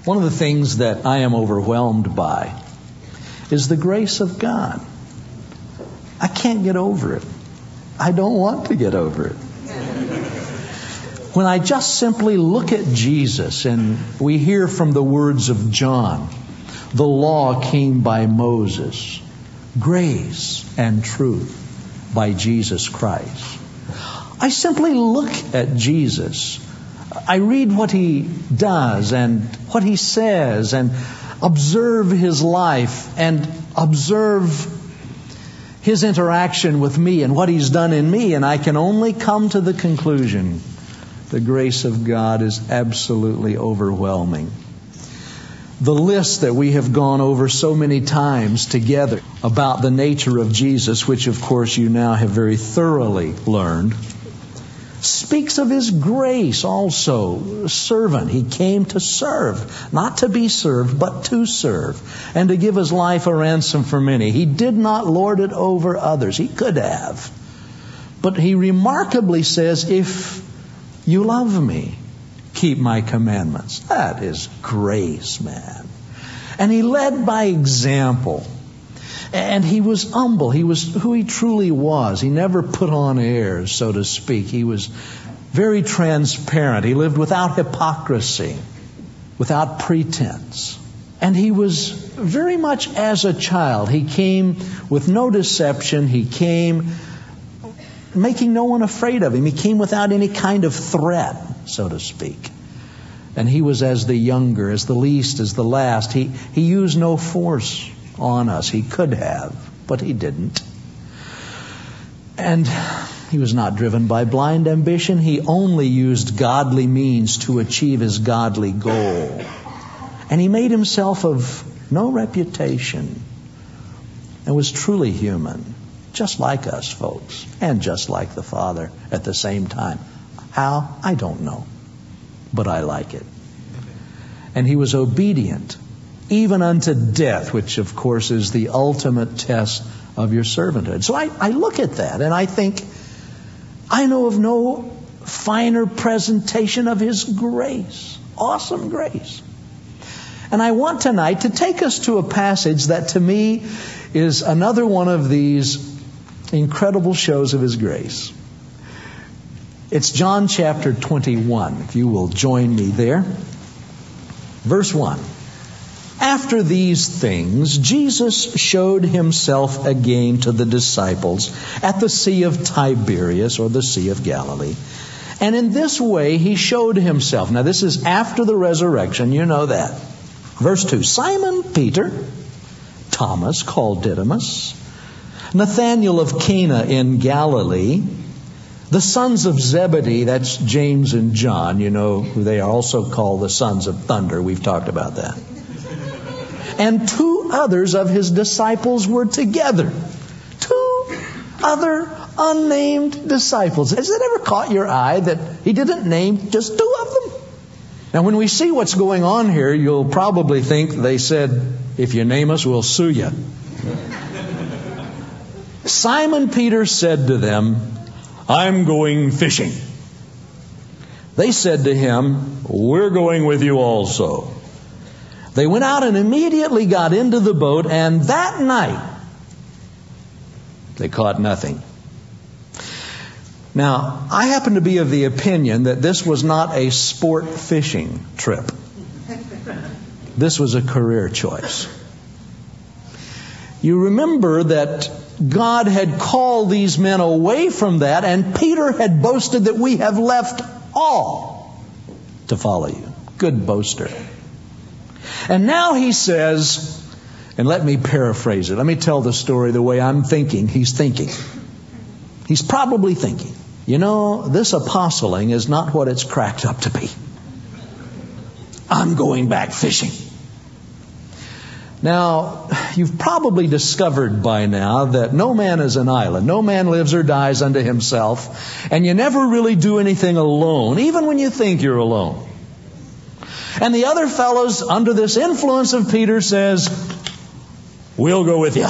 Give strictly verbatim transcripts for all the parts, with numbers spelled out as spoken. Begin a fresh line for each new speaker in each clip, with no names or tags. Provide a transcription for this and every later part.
One of the things that I am overwhelmed by is the grace of God. I can't get over it. I don't want to get over it. When I just simply look at Jesus, and we hear from the words of John, the law came by Moses, grace and truth by Jesus Christ. I simply look at Jesus. I read what He does and what He says and observe His life and observe His interaction with me and what He's done in me, and I can only come to the conclusion the grace of God is absolutely overwhelming. The list that we have gone over so many times together about the nature of Jesus, which of course you now have very thoroughly learned, speaks of His grace also. Servant. He came to serve. Not to be served, but to serve. And to give His life a ransom for many. He did not lord it over others. He could have. But He remarkably says, if you love me, keep my commandments. That is grace, man. And He led by example. And He was humble. He was who He truly was. He never put on airs, so to speak. He was very transparent. He lived without hypocrisy, without pretense. And He was very much as a child. He came with no deception. He came making no one afraid of Him. He came without any kind of threat, so to speak. And He was as the younger, as the least, as the last. He, he used no force on us. He could have, but He didn't. And He was not driven by blind ambition. He only used godly means to achieve His godly goal. And He made Himself of no reputation and was truly human, just like us, folks, and just like the Father at the same time. How? I don't know, but I like it. And He was obedient, even unto death, which of course is the ultimate test of your servanthood. So I, I look at that and I think, I know of no finer presentation of His grace. Awesome grace. And I want tonight to take us to a passage that to me is another one of these incredible shows of His grace. It's John chapter twenty-one, if you will join me there. Verse one. After these things, Jesus showed Himself again to the disciples at the Sea of Tiberias, or the Sea of Galilee. And in this way He showed Himself. Now this is after the resurrection, you know that. Verse two. Simon Peter, Thomas called Didymus, Nathanael of Cana in Galilee, the sons of Zebedee, that's James and John, you know, who they are also called the sons of thunder. We've talked about that. And two others of His disciples were together. Two other unnamed disciples. Has it ever caught your eye that He didn't name just two of them? Now, when we see what's going on here, you'll probably think they said, if you name us, we'll sue you. Simon Peter said to them, I'm going fishing. They said to Him, we're going with you also. They went out and immediately got into the boat, and that night they caught nothing. Now, I happen to be of the opinion that this was not a sport fishing trip. This was a career choice. You remember that God had called these men away from that, and Peter had boasted that we have left all to follow you. Good boaster. And now he says, and let me paraphrase it. Let me tell the story the way I'm thinking he's thinking. He's probably thinking, you know, this apostling is not what it's cracked up to be. I'm going back fishing. Now, you've probably discovered by now that no man is an island. No man lives or dies unto himself. And you never really do anything alone, even when you think you're alone. And the other fellows, under this influence of Peter, says, we'll go with you.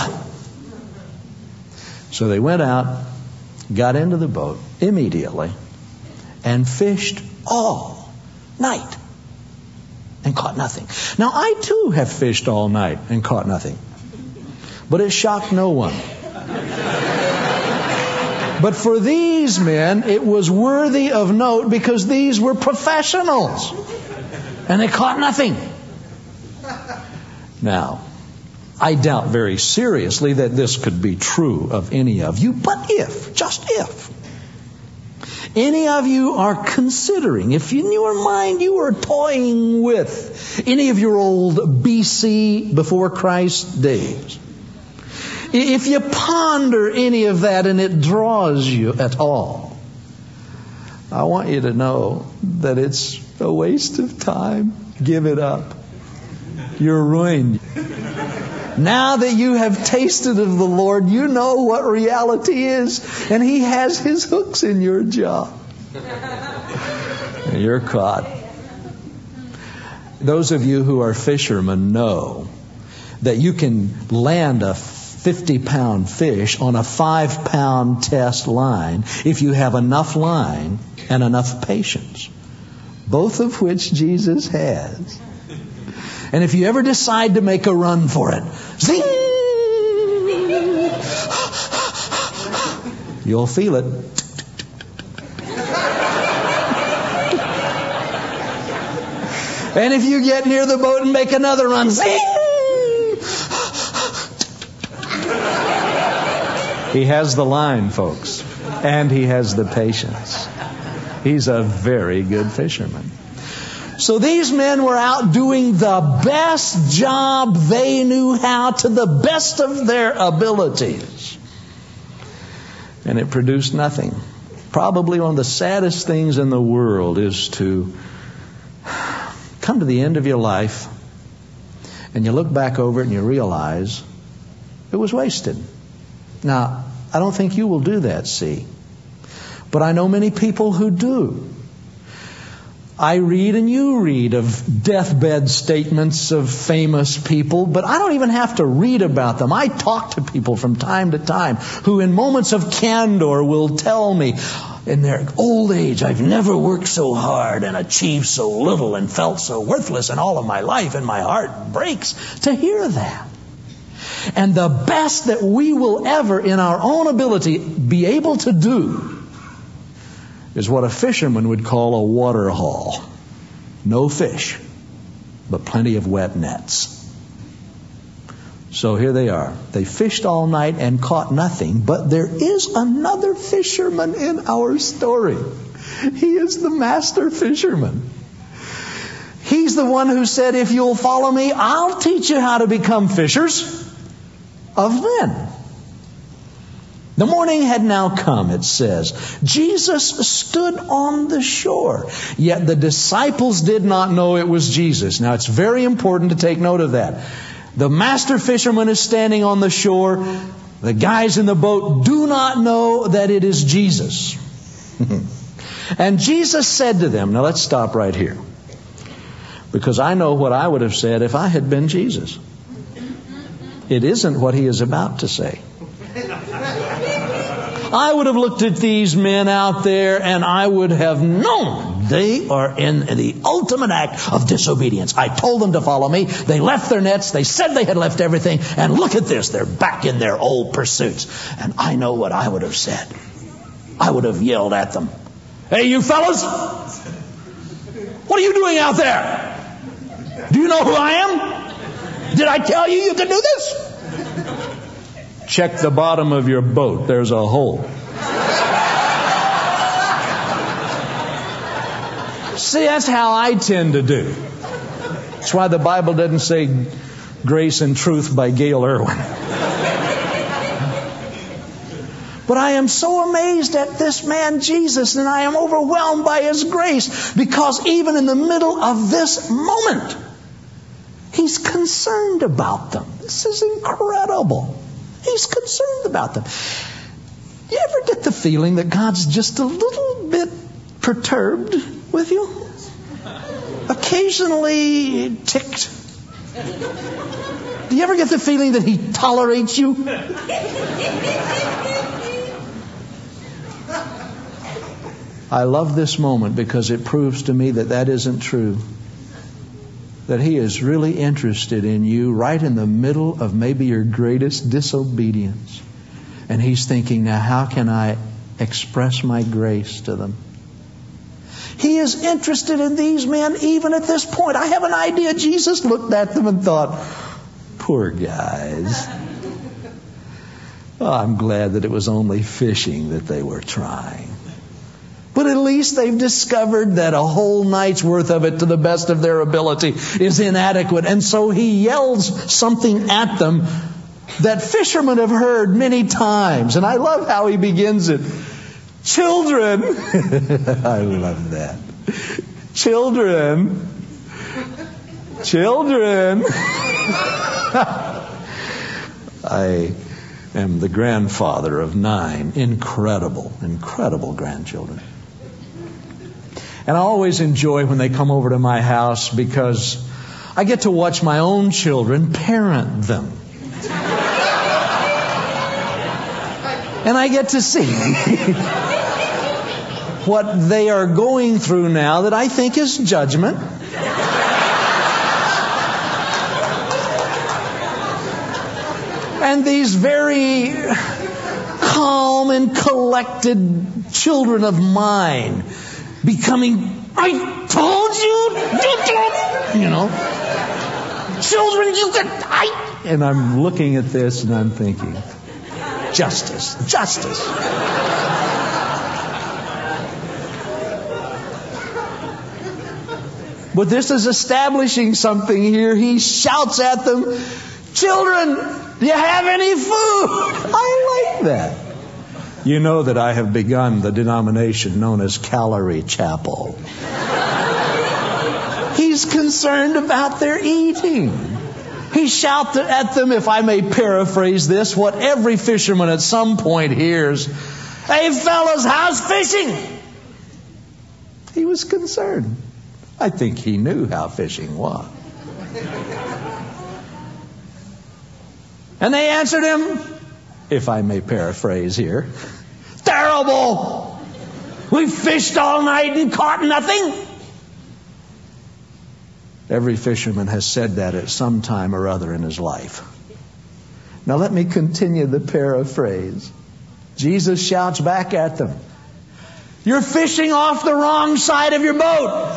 So they went out, got into the boat immediately, and fished all night. and caught nothing. Now, I too have fished all night and caught nothing. But it shocked no one. But for these men, it was worthy of note because these were professionals. And they caught nothing. Now, I doubt very seriously that this could be true of any of you. But if, just if, any of you are considering, if in your mind you are toying with any of your old B C, before Christ days, if you ponder any of that and it draws you at all, I want you to know that it's a waste of time. Give it up. You're ruined. Now that you have tasted of the Lord, you know what reality is, and He has His hooks in your jaw. And you're caught. Those of you who are fishermen know that you can land a fifty-pound fish on a five-pound test line if you have enough line and enough patience, both of which Jesus has. And if you ever decide to make a run for it, zing, you'll feel it. And if you get near the boat and make another run, zing, He has the line, folks, and He has the patience. He's a very good fisherman. So these men were out doing the best job they knew how to the best of their abilities. And it produced nothing. Probably one of the saddest things in the world is to come to the end of your life and you look back over it and you realize it was wasted. Now, I don't think you will do that, see. But I know many people who do. I read and you read of deathbed statements of famous people, but I don't even have to read about them. I talk to people from time to time who in moments of candor will tell me, in their old age, I've never worked so hard and achieved so little and felt so worthless in all of my life, and my heart breaks to hear that. And the best that we will ever, in our own ability, be able to do is what a fisherman would call a water haul. No fish, but plenty of wet nets. So here they are. They fished all night and caught nothing, but there is another fisherman in our story. He is the master fisherman. He's the one who said, if you'll follow me, I'll teach you how to become fishers of men. The morning had now come, it says. Jesus stood on the shore, yet the disciples did not know it was Jesus. Now, it's very important to take note of that. The master fisherman is standing on the shore. The guys in the boat do not know that it is Jesus. And Jesus said to them, now let's stop right here, because I know what I would have said if I had been Jesus. It isn't what He is about to say. I would have looked at these men out there and I would have known they are in the ultimate act of disobedience. I told them to follow me. They left their nets. They said they had left everything. And look at this. They're back in their old pursuits. And I know what I would have said. I would have yelled at them. Hey, you fellas! What are you doing out there? Do you know who I am? Did I tell you you could do this? Check the bottom of your boat. There's a hole. See, that's how I tend to do. That's why the Bible doesn't say Grace and Truth by Gail Irwin. But I am so amazed at this man, Jesus, and I am overwhelmed by His grace, because even in the middle of this moment, He's concerned about them. This is incredible. He's concerned about them. You ever get the feeling that God's just a little bit perturbed with you? Occasionally ticked? Do you ever get the feeling that He tolerates you? I love this moment because it proves to me that that isn't true. that He is really interested in you right in the middle of maybe your greatest disobedience. And He's thinking, now how can I express my grace to them? He is interested in these men even at this point. I have an idea Jesus looked at them and thought, poor guys. Oh, I'm glad that it was only fishing that they were trying. But at least they've discovered that a whole night's worth of it to the best of their ability is inadequate. And so He yells something at them that fishermen have heard many times. And I love how He begins it. Children. I love that. Children. Children. I am the grandfather of nine incredible, incredible grandchildren. And I always enjoy when they come over to my house because I get to watch my own children parent them. And I get to see what they are going through now that I think is judgment. And these very calm and collected children of mine becoming, I told you, you know, children, you could, I, and I'm looking at this and I'm thinking, justice, justice. But this is establishing something here. He shouts at them, children, do you have any food? I like that. You know that I have begun the denomination known as Calorie Chapel. He's concerned about their eating. He shouts at them, if I may paraphrase this, what every fisherman at some point hears. Hey fellas, how's fishing? He was concerned. I think he knew how fishing was. And they answered him, if I may paraphrase here, terrible! We fished all night and caught nothing. Every fisherman has said that at some time or other in his life. Now let me continue the paraphrase. Jesus shouts back at them, you're fishing off the wrong side of your boat.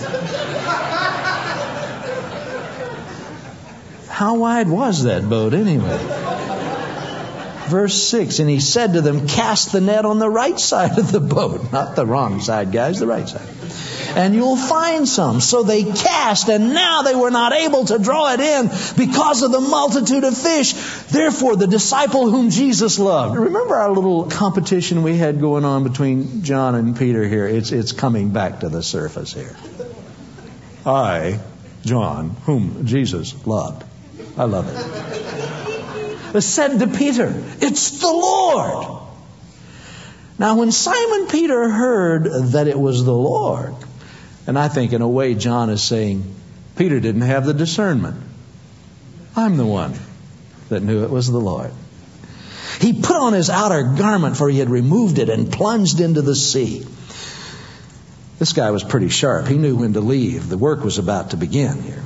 How wide was that boat anyway? Verse six, and He said to them, cast the net on the right side of the boat. Not the wrong side, guys, the right side. And you'll find some. So they cast, and now they were not able to draw it in because of the multitude of fish. Therefore, the disciple whom Jesus loved. Remember our little competition we had going on between John and Peter here? It's, it's coming back to the surface here. I, John, whom Jesus loved. I love it. It said to Peter, it's the Lord. Now when Simon Peter heard that it was the Lord, and I think in a way John is saying, Peter didn't have the discernment. I'm the one that knew it was the Lord. He put on his outer garment, for he had removed it, and plunged into the sea. This guy was pretty sharp. He knew when to leave. The work was about to begin here.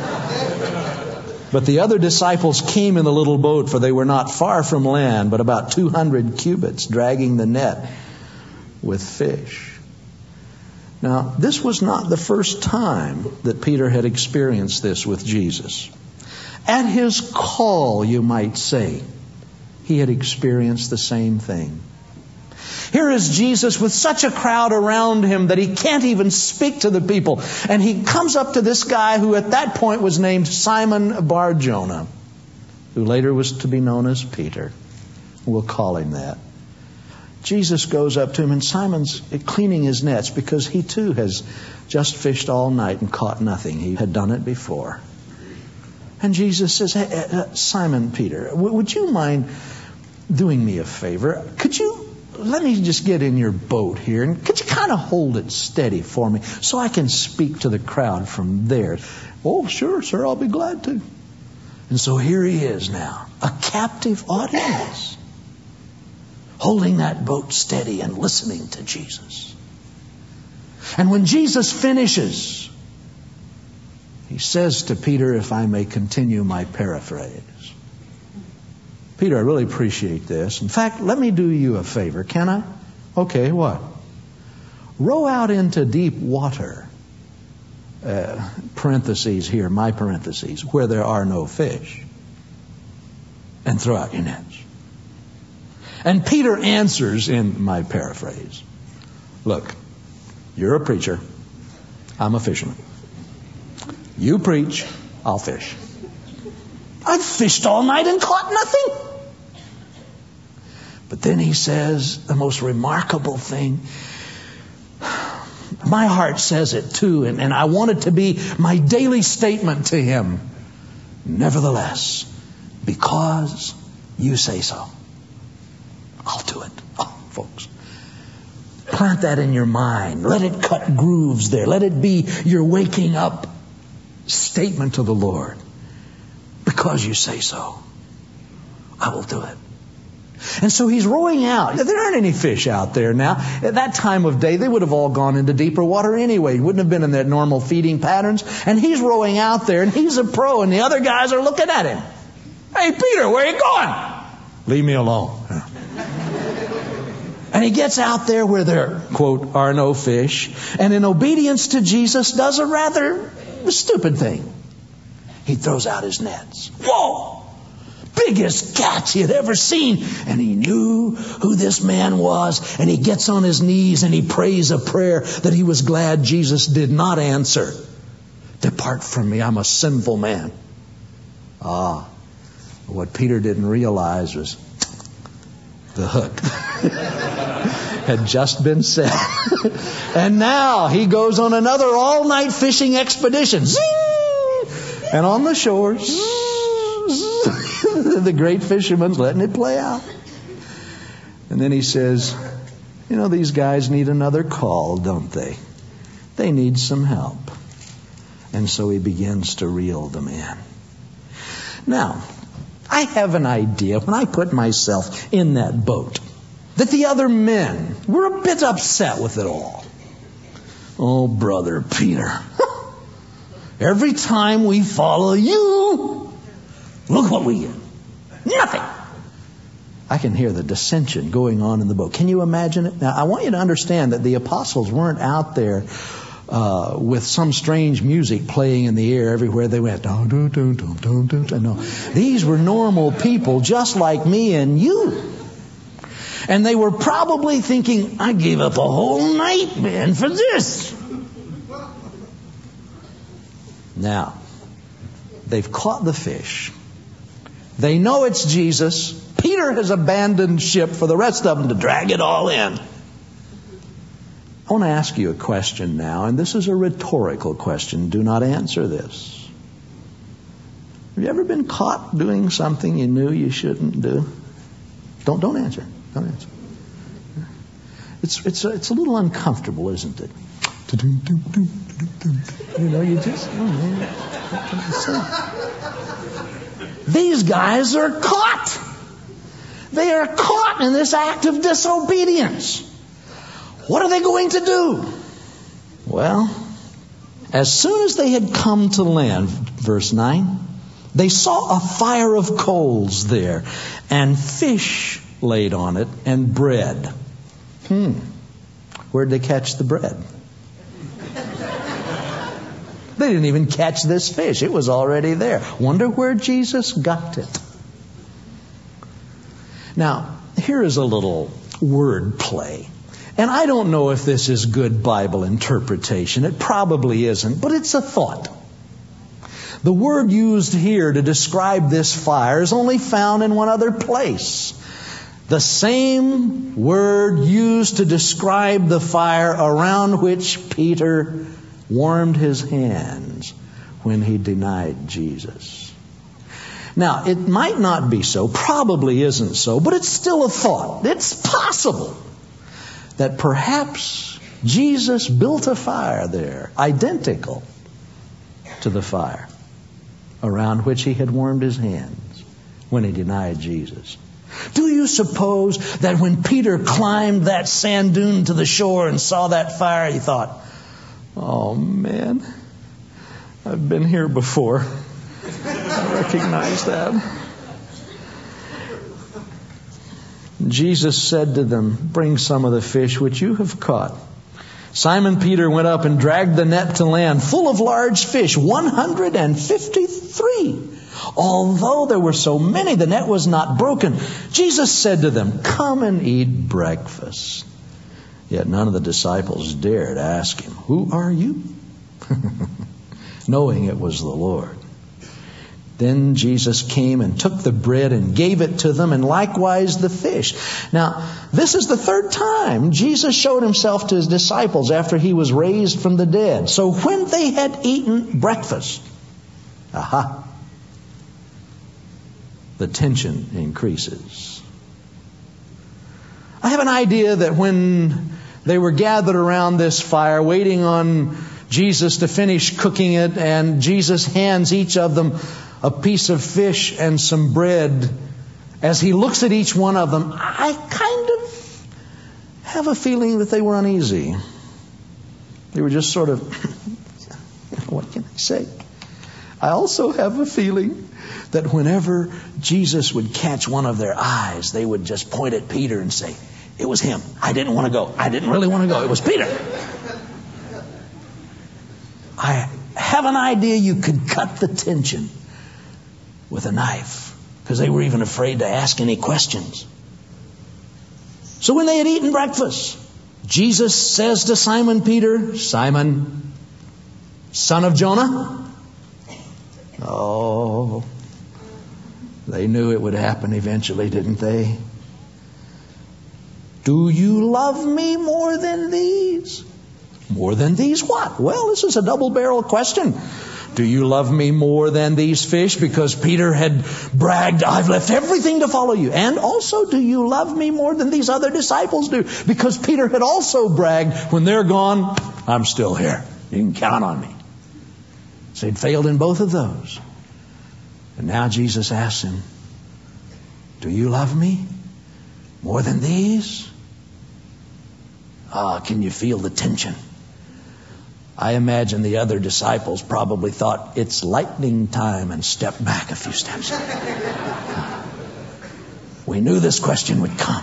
But the other disciples came in the little boat, for they were not far from land, but about two hundred cubits, dragging the net with fish. Now, this was not the first time that Peter had experienced this with Jesus. At his call, you might say, he had experienced the same thing. Here is Jesus with such a crowd around him that he can't even speak to the people. And he comes up to this guy who at that point was named Simon Bar-Jonah, who later was to be known as Peter. We'll call him that. Jesus goes up to him, and Simon's cleaning his nets because he too has just fished all night and caught nothing. He had done it before. And Jesus says, hey, uh, Simon Peter, w- would you mind doing me a favor? Could you let me just get in your boat here, and could you kind of hold it steady for me so I can speak to the crowd from there? Oh, sure, sir, I'll be glad to. And so here he is now, a captive audience, holding that boat steady and listening to Jesus. And when Jesus finishes, He says to Peter, if I may continue my paraphrase, Peter, I really appreciate this. In fact, let me do you a favor, can I? Okay, what? Row out into deep water, uh, parentheses here, my parentheses, where there are no fish, and throw out your nets. And Peter answers in my paraphrase, look, you're a preacher, I'm a fisherman. You preach, I'll fish. I've fished all night and caught nothing. But then he says the most remarkable thing. My heart says it too, and, and I want it to be my daily statement to him. Nevertheless, because you say so, I'll do it. Oh, folks, plant that in your mind. Let it cut grooves there. Let it be your waking up statement to the Lord. Because you say so, I will do it. And so he's rowing out. There aren't any fish out there now. At that time of day, they would have all gone into deeper water anyway. He wouldn't have been in their normal feeding patterns. And he's rowing out there, and he's a pro, and the other guys are looking at him. Hey, Peter, where are you going? Leave me alone. And he gets out there where there, quote, are no fish, and in obedience to Jesus does a rather stupid thing. He throws out his nets. Whoa! Biggest catch he had ever seen. And he knew who this man was. And he gets on his knees and he prays a prayer that he was glad Jesus did not answer. Depart from me, I'm a sinful man. Ah, what Peter didn't realize was the hook had just been set. And now he goes on another all-night fishing expedition. Zing! And on the shore, the great fisherman's letting it play out. And then he says, you know, these guys need another call, don't they? They need some help. And so he begins to reel them in. Now, I have an idea, when I put myself in that boat, that the other men were a bit upset with it all. Oh, brother Peter, every time we follow you, look what we get. Nothing. I can hear the dissension going on in the boat. Can you imagine it? Now, I want you to understand that the apostles weren't out there uh, with some strange music playing in the air everywhere they went. No, these were normal people just like me and you. And they were probably thinking, I gave up a whole night, man, for this. Now, they've caught the fish. They know it's Jesus. Peter has abandoned ship for the rest of them to drag it all in. I want to ask you a question now, and this is a rhetorical question. Do not answer this. Have you ever been caught doing something you knew you shouldn't do? Don't don't answer. Don't answer. It's it's a, it's a little uncomfortable, isn't it? You know, you just. Oh man, what can I say? These guys are caught. They are caught in this act of disobedience. What are they going to do? Well, as soon as they had come to land, verse nine, they saw a fire of coals there, and fish laid on it, and bread. Hmm. Where'd they catch the bread? They didn't even catch this fish. It was already there. Wonder where Jesus got it. Now, here is a little word play. And I don't know if this is good Bible interpretation. It probably isn't, but it's a thought. The word used here to describe this fire is only found in one other place. The same word used to describe the fire around which Peter warmed his hands when he denied Jesus. Now, it might not be so, probably isn't so, but it's still a thought. It's possible that perhaps Jesus built a fire there, identical to the fire around which he had warmed his hands when he denied Jesus. Do you suppose that when Peter climbed that sand dune to the shore and saw that fire, he thought, oh man, I've been here before. I recognize that. Jesus said to them, "Bring some of the fish which you have caught." Simon Peter went up and dragged the net to land, full of large fish, one hundred fifty-three. Although there were so many, the net was not broken. Jesus said to them, "Come and eat breakfast." Yet none of the disciples dared ask him, "Who are you?" knowing it was the Lord. Then Jesus came and took the bread and gave it to them, and likewise the fish. Now, this is the third time Jesus showed himself to his disciples after he was raised from the dead. So when they had eaten breakfast, aha, the tension increases. I have an idea that when they were gathered around this fire, waiting on Jesus to finish cooking it, and Jesus hands each of them a piece of fish and some bread, as he looks at each one of them, I kind of have a feeling that they were uneasy. They were just sort of, what can I say? I also have a feeling that whenever Jesus would catch one of their eyes, they would just point at Peter and say, "It was him. I didn't want to go. I didn't really want to go. It was Peter." I have an idea you could cut the tension with a knife, because they were even afraid to ask any questions. So when they had eaten breakfast, Jesus says to Simon Peter, "Simon, son of Jonah." Oh, they knew it would happen eventually, didn't they? "Do you love me more than these?" More than these what? Well, this is a double-barrel question. Do you love me more than these fish? Because Peter had bragged, "I've left everything to follow you." And also, do you love me more than these other disciples do? Because Peter had also bragged, "When they're gone, I'm still here. You can count on me." So he'd failed in both of those. And now Jesus asks him, "Do you love me more than these?" Ah, can you feel the tension? I imagine the other disciples probably thought, "It's lightning time," and stepped back a few steps. We knew this question would come.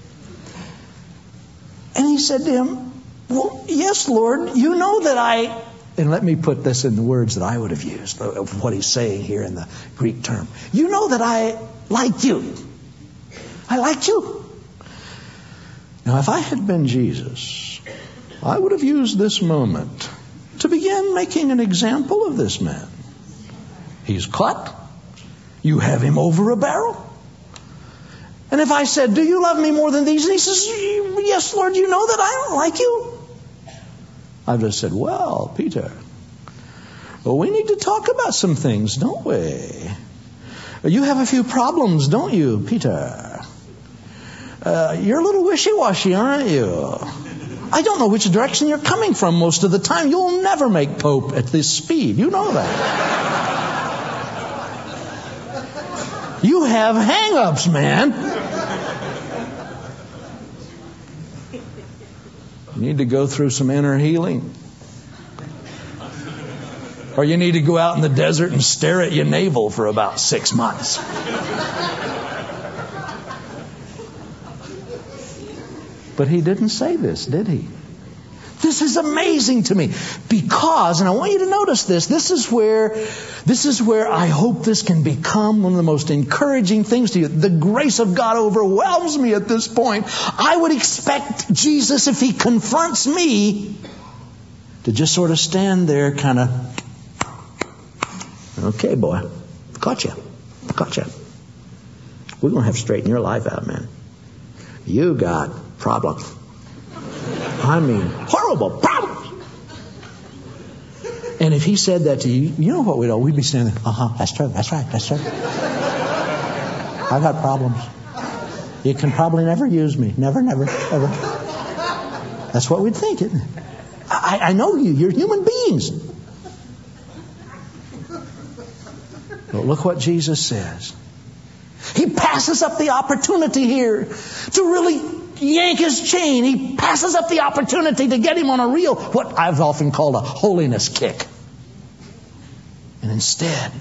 And he said to him, "Well, yes, Lord, you know that I..." And let me put this in the words that I would have used, of what he's saying here in the Greek term. "You know that I like you. I like you." Now, if I had been Jesus, I would have used this moment to begin making an example of this man. He's caught. You have him over a barrel. And if I said, "Do you love me more than these?" And he says, "Yes, Lord, you know that I don't like you." I've just said, "Well, Peter, well, we need to talk about some things, don't we? You have a few problems, don't you, Peter? Uh, you're a little wishy-washy, aren't you? I don't know which direction you're coming from most of the time. You'll never make Pope at this speed. You know that. You have hang-ups, man. You need to go through some inner healing. Or you need to go out in the desert and stare at your navel for about six months. But he didn't say this, did he? This is amazing to me, because, and I want you to notice this, this is where, this is where I hope this can become one of the most encouraging things to you. The grace of God overwhelms me at this point. I would expect Jesus, if he confronts me, to just sort of stand there, kind of, "Okay, boy, caught you, caught you. We're going to have to straighten your life out, man. You got problems. I mean, horrible problems." And if he said that to you, you know what we'd all, we'd be standing there, "Uh-huh, that's true, that's right, that's true. I got problems. You can probably never use me. Never, never, ever." That's what we'd think, isn't it? I, I know you. You're human beings. But look what Jesus says. He passes up the opportunity here to really yank his chain. He passes up the opportunity to get him on a real, what I've often called a holiness kick. And instead,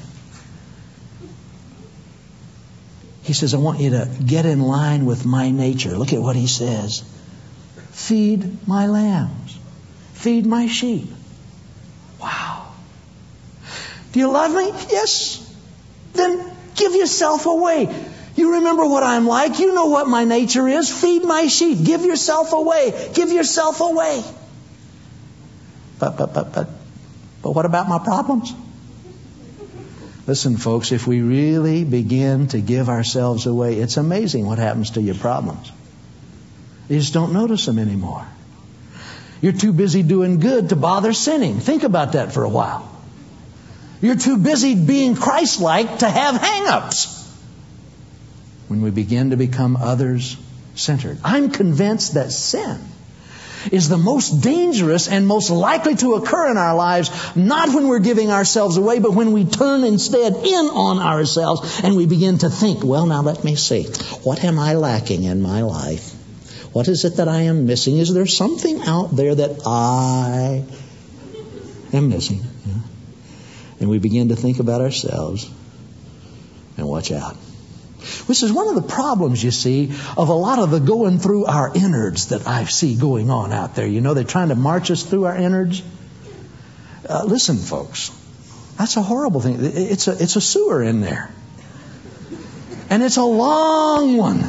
he says, I want you to get in line with my nature. Look at what he says. Feed my lambs. Feed my sheep. Wow. Do you love me? Yes. Then give yourself away. You remember what I'm like. You know what my nature is. Feed my sheep. Give yourself away. Give yourself away. But, but, but, but, but what about my problems? Listen, folks, if we really begin to give ourselves away, it's amazing what happens to your problems. You just don't notice them anymore. You're too busy doing good to bother sinning. Think about that for a while. You're too busy being Christ-like to have hang-ups. When we begin to become others-centered. I'm convinced that sin is the most dangerous and most likely to occur in our lives, not when we're giving ourselves away, but when we turn instead in on ourselves and we begin to think, well, now let me see. What am I lacking in my life? What is it that I am missing? Is there something out there that I am missing? Yeah. And we begin to think about ourselves and watch out. Which is one of the problems, you see, of a lot of the going through our innards that I see going on out there. You know, they're trying to march us through our innards. Uh, listen, folks, that's a horrible thing. It's a, it's a sewer in there. And it's a long one.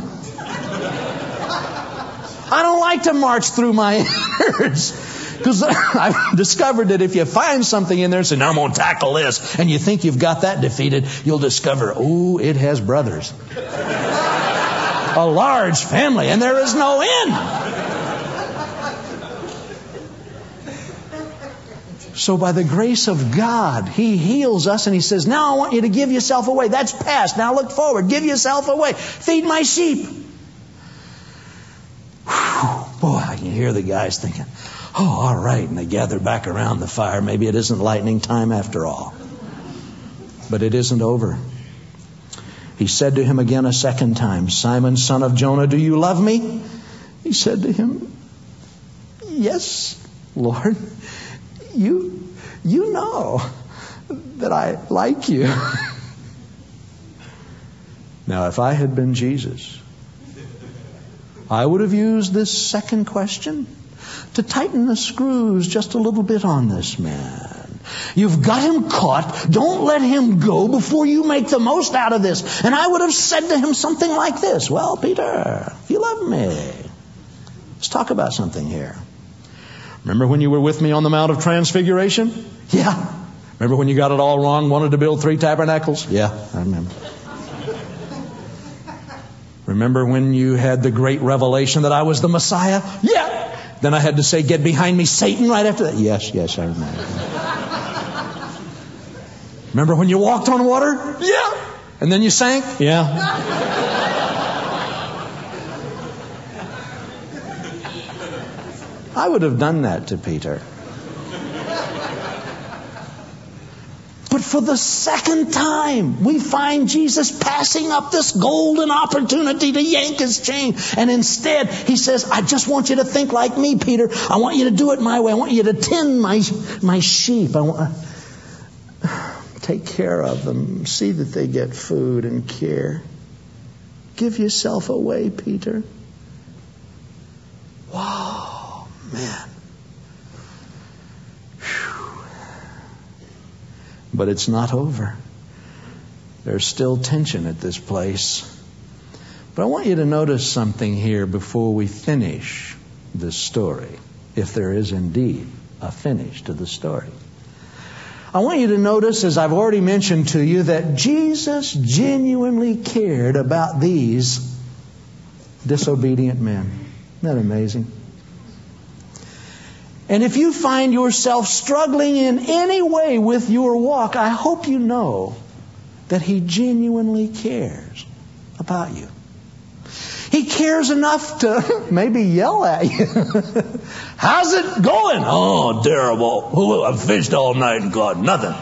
I don't like to march through my innards. Because I've discovered that if you find something in there and say, now I'm going to tackle this, and you think you've got that defeated, you'll discover, oh, it has brothers. A large family, and there is no end. So by the grace of God, He heals us and He says, now I want you to give yourself away. That's past. Now look forward. Give yourself away. Feed my sheep. Whew, boy, I can hear the guys thinking, oh, all right. And they gather back around the fire. Maybe it isn't lightning time after all. But it isn't over. He said to him again a second time, Simon, son of Jonah, do you love me? He said to him, yes, Lord. You, you know that I like you. Now, if I had been Jesus, I would have used this second question to tighten the screws just a little bit on this man. You've got him caught. Don't let him go before you make the most out of this. And I would have said to him something like this. Well, Peter, if you love me, let's talk about something here. Remember when you were with me on the Mount of Transfiguration? Yeah. Remember when you got it all wrong, wanted to build three tabernacles? Yeah, I remember. Remember when you had the great revelation that I was the Messiah? Yeah. Then I had to say, get behind me, Satan, right after that. Yes, yes, I remember. Remember when you walked on water? Yeah. And then you sank? Yeah. I would have done that to Peter. But for the second time, we find Jesus passing up this golden opportunity to yank his chain. And instead, he says, I just want you to think like me, Peter. I want you to do it my way. I want you to tend my, my sheep. I want to take care of them. See that they get food and care. Give yourself away, Peter. Wow, man. But it's not over. There's still tension at this place. But I want you to notice something here before we finish this story, if there is indeed a finish to the story. I want you to notice, as I've already mentioned to you, that Jesus genuinely cared about these disobedient men. Isn't that amazing? And if you find yourself struggling in any way with your walk, I hope you know that He genuinely cares about you. He cares enough to maybe yell at you. How's it going? Oh, terrible. Oh, I've fished all night and caught nothing.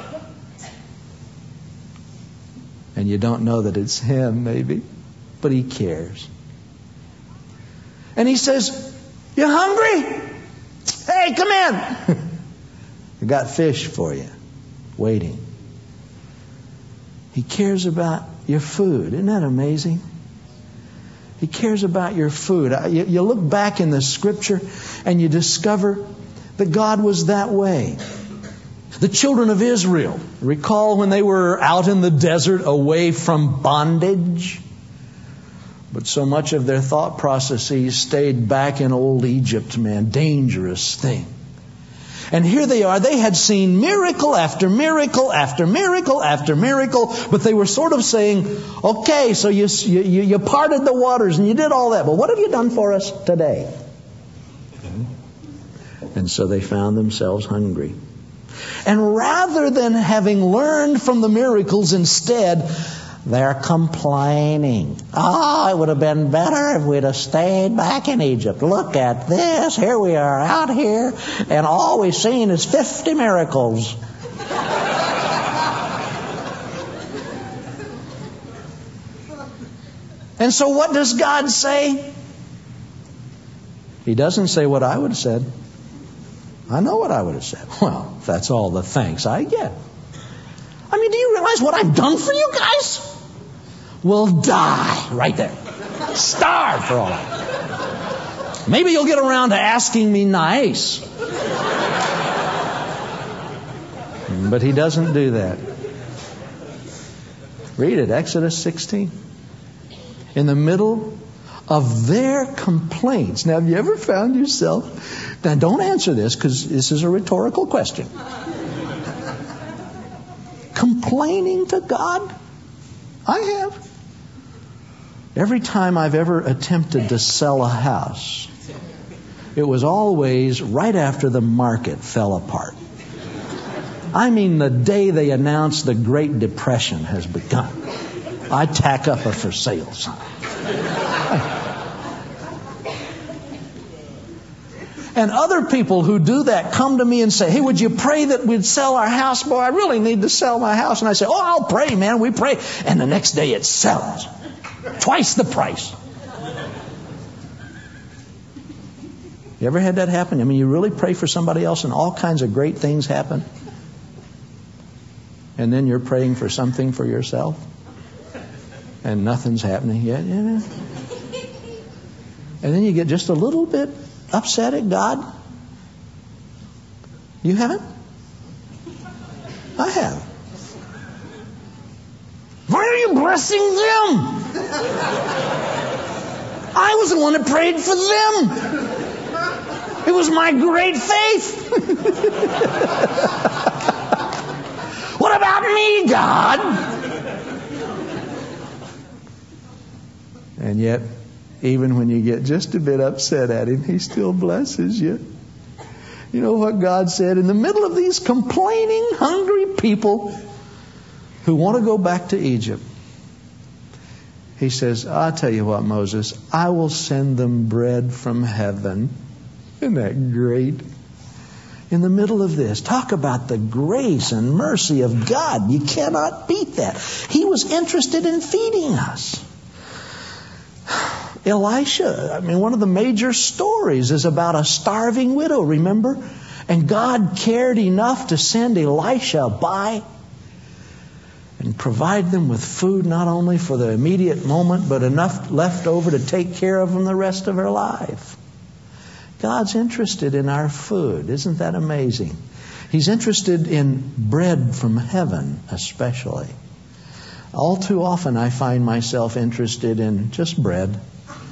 And you don't know that it's Him, maybe, but He cares. And He says, you hungry? Hey, come in. I got fish for you, waiting. He cares about your food. Isn't that amazing? He cares about your food. You, you look back in the Scripture and you discover that God was that way. The children of Israel, recall when they were out in the desert away from bondage? But so much of their thought processes stayed back in old Egypt, man. Dangerous thing. And here they are. They had seen miracle after miracle after miracle after miracle. But they were sort of saying, okay, so you, you, you parted the waters and you did all that. But what have you done for us today? And so they found themselves hungry. And rather than having learned from the miracles, instead, they're complaining. Oh, it would have been better if we'd have stayed back in Egypt. Look at this. Here we are out here, and all we've seen is fifty miracles. And so what does God say? He doesn't say what I would have said. I know what I would have said. Well, that's all the thanks I get. I mean, do you realize what I've done for you guys? We'll die right there. Starve for all that. Maybe you'll get around to asking me nice. But he doesn't do that. Read it, Exodus sixteen. In the middle of their complaints. Now, have you ever found yourself... Now, don't answer this because this is a rhetorical question. Complaining to God? I have. Every time I've ever attempted to sell a house, it was always right after the market fell apart. I mean, the day they announced the Great Depression has begun, I tack up a for sale sign. And other people who do that come to me and say, hey, would you pray that we'd sell our house? Boy, I really need to sell my house. And I say, oh, I'll pray, man. We pray. And the next day it sells. Twice the price. You ever had that happen? I mean, you really pray for somebody else and all kinds of great things happen. And then you're praying for something for yourself. And nothing's happening yet. Yeah. And then you get just a little bit upset at God? You haven't? I have. Why are you blessing them? I was the one that prayed for them. It was my great faith. What about me, God? And yet, even when you get just a bit upset at him, he still blesses you. You know what God said? In the middle of these complaining, hungry people who want to go back to Egypt, he says, I'll tell you what, Moses, I will send them bread from heaven. Isn't that great? In the middle of this, talk about the grace and mercy of God. You cannot beat that. He was interested in feeding us. Elisha, I mean, one of the major stories is about a starving widow, remember? And God cared enough to send Elisha by and provide them with food not only for the immediate moment, but enough left over to take care of them the rest of their life. God's interested in our food. Isn't that amazing? He's interested in bread from heaven, especially. All too often I find myself interested in just bread.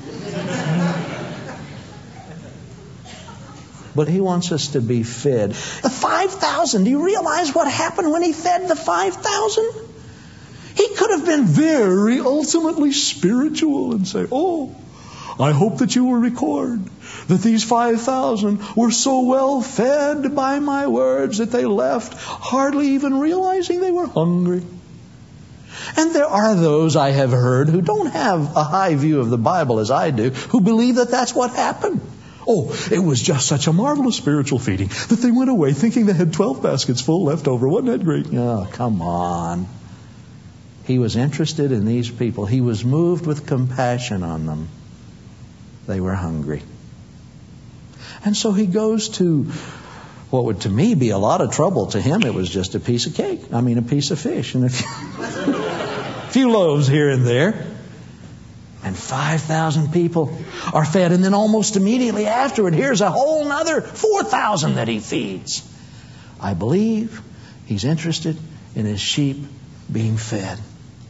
But he wants us to be fed. The five thousand, do you realize what happened when he fed the five thousand? He could have been very ultimately spiritual and say, oh, I hope that you will record that these five thousand were so well fed by my words that they left hardly even realizing they were hungry. And there are those I have heard who don't have a high view of the Bible as I do, who believe that that's what happened. Oh, it was just such a marvelous spiritual feeding that they went away thinking they had twelve baskets full left over. Wasn't that great? Oh, come on. He was interested in these people. He was moved with compassion on them. They were hungry. And so he goes to what would to me be a lot of trouble. To him, it was just a piece of cake. I mean, a piece of fish. And if you A few loaves here and there. And five thousand people are fed. And then almost immediately afterward, here's a whole nother four thousand that he feeds. I believe he's interested in his sheep being fed.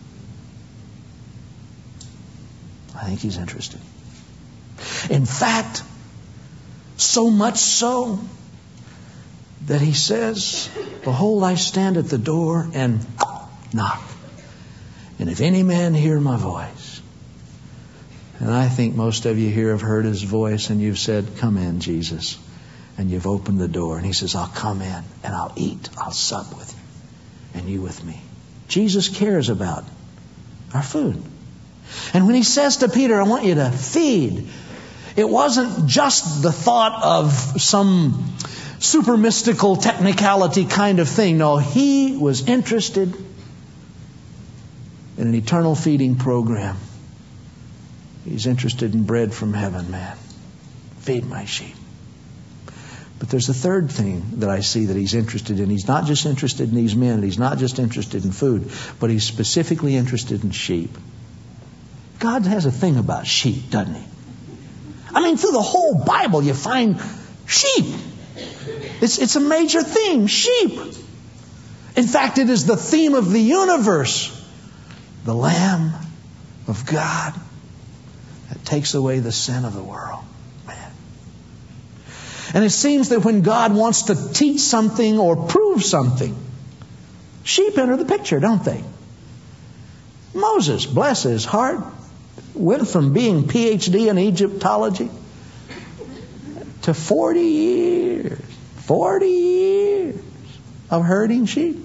I think he's interested. In fact, so much so that he says, behold, I stand at the door and knock. And if any man hear my voice, and I think most of you here have heard his voice and you've said, come in, Jesus. And you've opened the door and he says, I'll come in and I'll eat. I'll sup with you and you with me. Jesus cares about our food. And when he says to Peter, I want you to feed, it wasn't just the thought of some super mystical technicality kind of thing. No, he was interested in an eternal feeding program. He's interested in bread from heaven, man. Feed my sheep. But there's a third thing that I see that he's interested in. He's not just interested in these men. And he's not just interested in food. But he's specifically interested in sheep. God has a thing about sheep, doesn't he? I mean, through the whole Bible you find sheep. It's, it's a major theme, sheep. In fact, it is the theme of the universe. The Lamb of God that takes away the sin of the world. Man. And it seems that when God wants to teach something or prove something, sheep enter the picture, don't they? Moses, bless his heart, went from being P H D in Egyptology to forty years, forty years of herding sheep.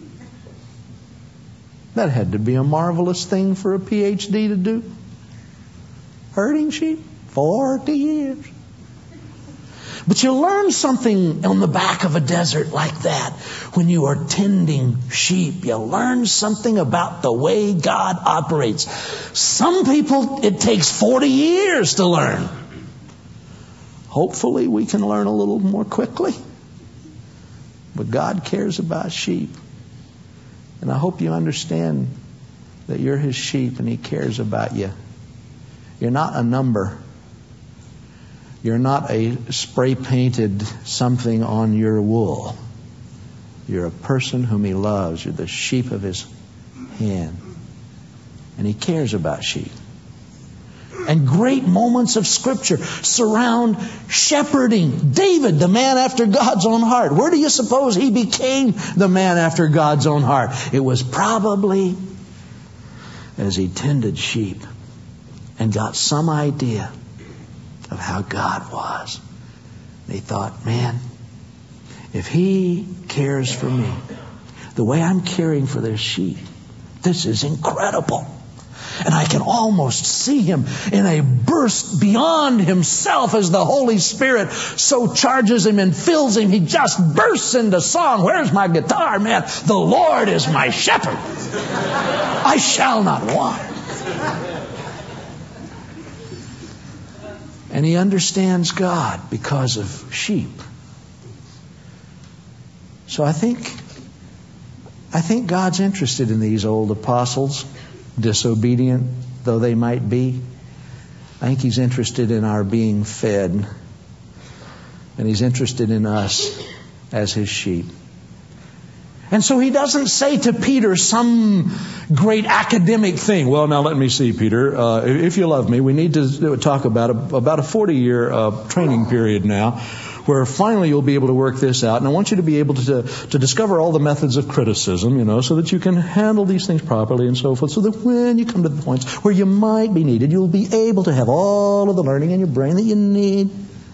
That had to be a marvelous thing for a P H D to do. Herding sheep, forty years. But you learn something on the back of a desert like that when you are tending sheep. You learn something about the way God operates. Some people, it takes forty years to learn. Hopefully we can learn a little more quickly. But God cares about sheep. And I hope you understand that you're his sheep and he cares about you. You're not a number. You're not a spray-painted something on your wool. You're a person whom he loves. You're the sheep of his hand. And he cares about sheep. And great moments of Scripture surround shepherding. David, the man after God's own heart. Where do you suppose he became the man after God's own heart? It was probably as he tended sheep and got some idea of how God was. They thought, man, if he cares for me the way I'm caring for their sheep, this is incredible. And I can almost see him in a burst beyond himself as the Holy Spirit so charges him and fills him. He just bursts into song. Where's my guitar, man? The Lord is my shepherd. I shall not want. And he understands God because of sheep. So I think, I think God's interested in these old apostles, disobedient though they might be. I think he's interested in our being fed. And he's interested in us as his sheep. And so he doesn't say to Peter some great academic thing. Well, now let me see, Peter. Uh, if you love me, we need to talk about a, about a forty-year uh, training period now, where finally you'll be able to work this out. And I want you to be able to, to discover all the methods of criticism, you know, so that you can handle these things properly and so forth, so that when you come to the points where you might be needed, you'll be able to have all of the learning in your brain that you need.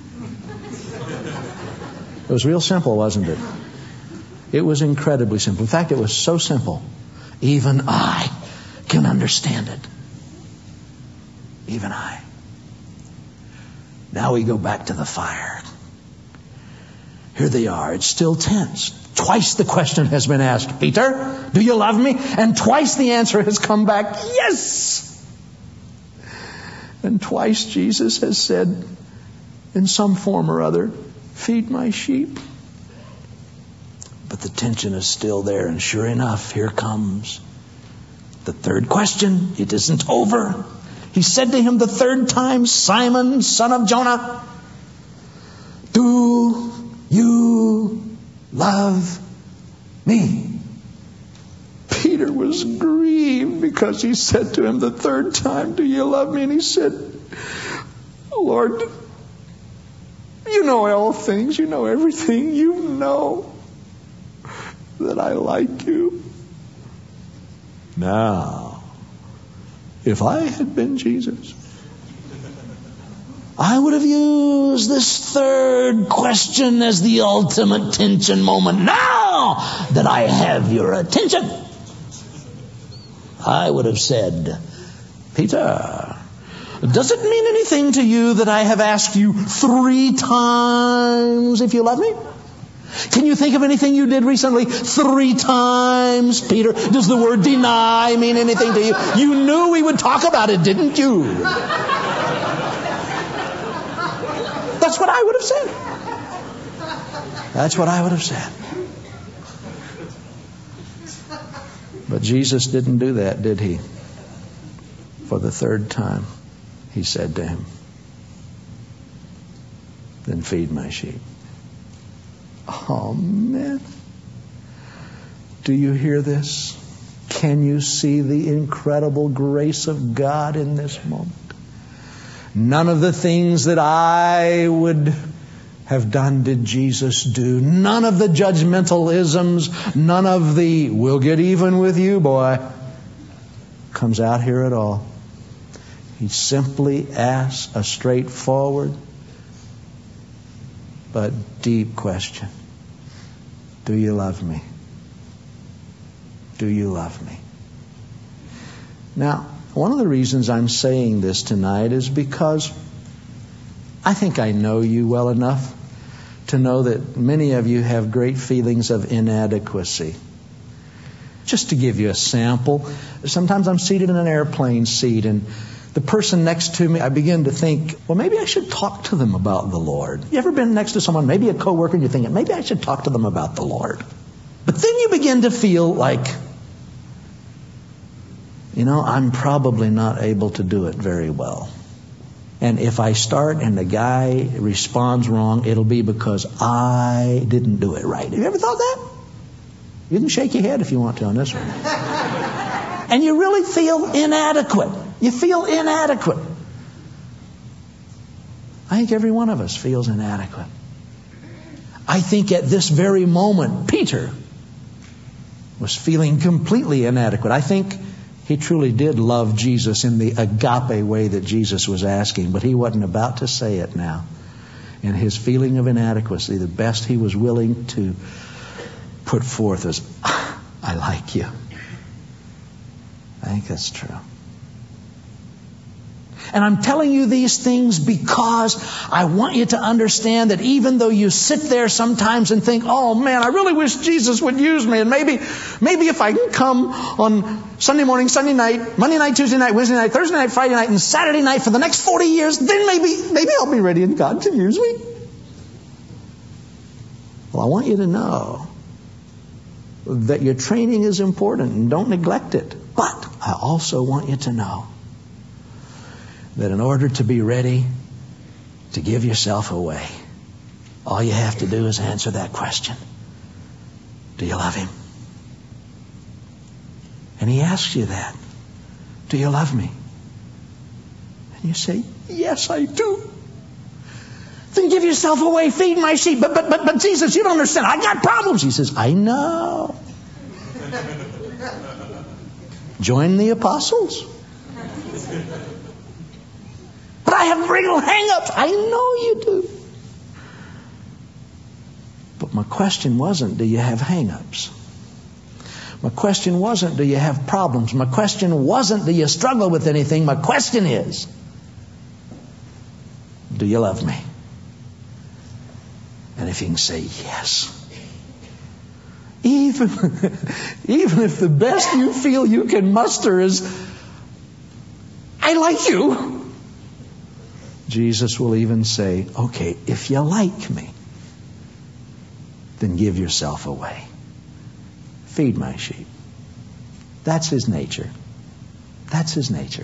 It was real simple, wasn't it? It was incredibly simple. In fact, it was so simple, even I can understand it. Even I. Now we go back to the fire. Here they are. It's still tense. Twice the question has been asked, Peter, do you love me? And twice the answer has come back, yes. And twice Jesus has said, in some form or other, feed my sheep. But the tension is still there. And sure enough, here comes The third question, it isn't over. He said to him the third time, Simon, son of Jonah, do you love me? Peter was grieved because he said to him the third time, do you love me? And he said, Lord, you know all things. You know everything. You know that I like you. Now, if I had been Jesus, I would have used this third question as the ultimate tension moment. Now that I have your attention, I would have said, Peter, does it mean anything to you that I have asked you three times if you love me? Can you think of anything you did recently three times, Peter? Does the word deny mean anything to you? You knew we would talk about it, didn't you? That's what I would have said. That's what I would have said. But Jesus didn't do that, did he? For the third time, he said to him, then feed my sheep. Oh, man. Do you hear this? Can you see the incredible grace of God in this moment? None of the things that I would have done did Jesus do. None of the judgmentalisms, none of the we'll get even with you, boy, comes out here at all. He simply asks a straightforward but deep question. Do you love me? Do you love me? Now, one of the reasons I'm saying this tonight is because I think I know you well enough to know that many of you have great feelings of inadequacy. Just to give you a sample, sometimes I'm seated in an airplane seat and the person next to me, I begin to think, well, maybe I should talk to them about the Lord. You ever been next to someone, maybe a coworker, and you're thinking, maybe I should talk to them about the Lord. But then you begin to feel like, you know, I'm probably not able to do it very well. And if I start and the guy responds wrong, it'll be because I didn't do it right. Have you ever thought that? You can shake your head if you want to on this one. And you really feel inadequate. You feel inadequate. I think every one of us feels inadequate. I think at this very moment, Peter was feeling completely inadequate. I think he truly did love Jesus in the agape way that Jesus was asking, but he wasn't about to say it now. And his feeling of inadequacy, the best he was willing to put forth is, I like you. I think that's true. And I'm telling you these things because I want you to understand that even though you sit there sometimes and think, oh man, I really wish Jesus would use me, and maybe maybe if I can come on Sunday morning, Sunday night, Monday night, Tuesday night, Wednesday night, Thursday night, Friday night, and Saturday night for the next forty years, then maybe maybe I'll be ready and God can use me. Well, I want you to know that your training is important and don't neglect it. But I also want you to know that in order to be ready to give yourself away, all you have to do is answer that question. Do you love him? And he asks you that. Do you love me? And you say, yes, I do. Then give yourself away, feed my sheep. But, but, but, but Jesus, you don't understand. I got problems. He says, I know. Join the apostles. But I have real hang-ups. I know you do. But my question wasn't, do you have hang-ups? My question wasn't, do you have problems? My question wasn't, do you struggle with anything? My question is, do you love me? And if you can say yes, even, even if the best you feel you can muster is, I like you, Jesus will even say, okay, if you like me, then give yourself away. Feed my sheep. That's his nature. That's His nature.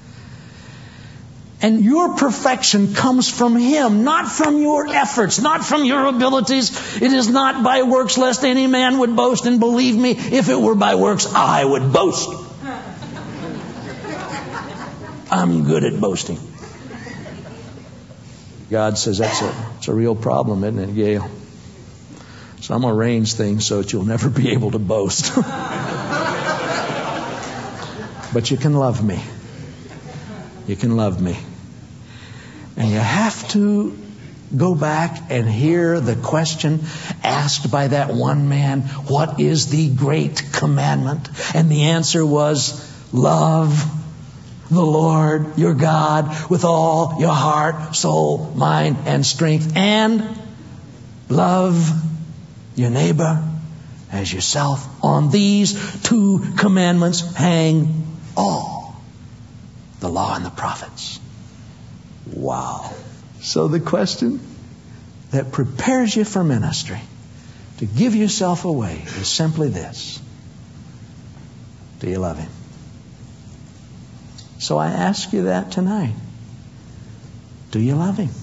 And your perfection comes from Him, not from your efforts, not from your abilities. It is not by works, lest any man would boast. And believe me, if it were by works, I would boast. I'm good at boasting. God says that's a, it's a real problem, isn't it, Gail? So I'm going to arrange things so that you'll never be able to boast. But you can love me. You can love me. And you have to go back and hear the question asked by that one man, what is the great commandment? And the answer was, love the Lord your God with all your heart, soul, mind, and strength. And love your neighbor as yourself. On these two commandments hang all the law and the prophets. Wow. So the question that prepares you for ministry, to give yourself away, is simply this. Do you love Him? So I ask you that tonight. Do you love Him?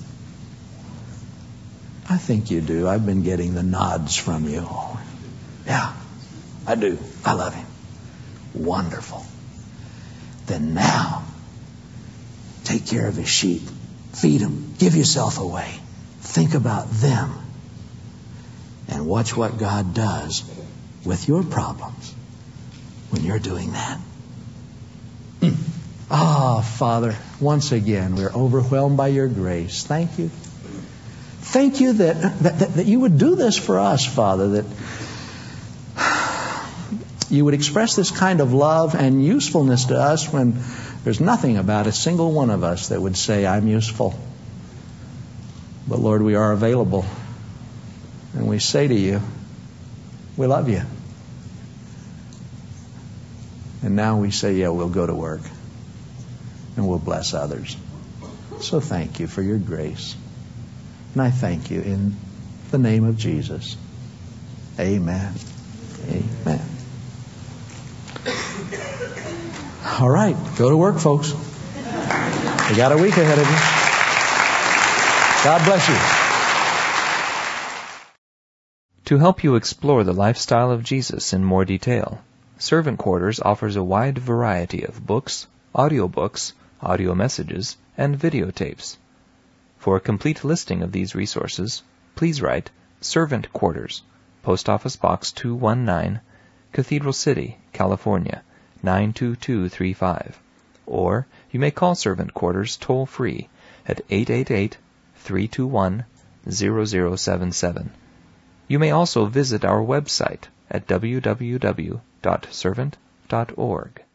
I think you do. I've been getting the nods from you. Yeah, I do. I love Him. Wonderful. Then now, take care of His sheep. Feed them. Give yourself away. Think about them. And watch what God does with your problems when you're doing that. Mm. Ah, Father, once again, we're overwhelmed by your grace. Thank you. Thank you that, that, that, that you would do this for us, Father, that you would express this kind of love and usefulness to us when there's nothing about a single one of us that would say, I'm useful. But Lord, we are available. And we say to you, we love you. And now we say, yeah, we'll go to work. And we'll bless others. So thank you for your grace. And I thank you in the name of Jesus. Amen. Amen. All right, go to work, folks. You got a week ahead of you. God bless you.
To help you explore the lifestyle of Jesus in more detail, Servant Quarters offers a wide variety of books, audiobooks, audio messages, and videotapes. For a complete listing of these resources, please write Servant Quarters, Post Office Box two one nine, Cathedral City, California, nine two two three five. Or you may call Servant Quarters toll-free at eight eight eight, three two one, zero zero seven seven. You may also visit our website at w w w dot servant dot org.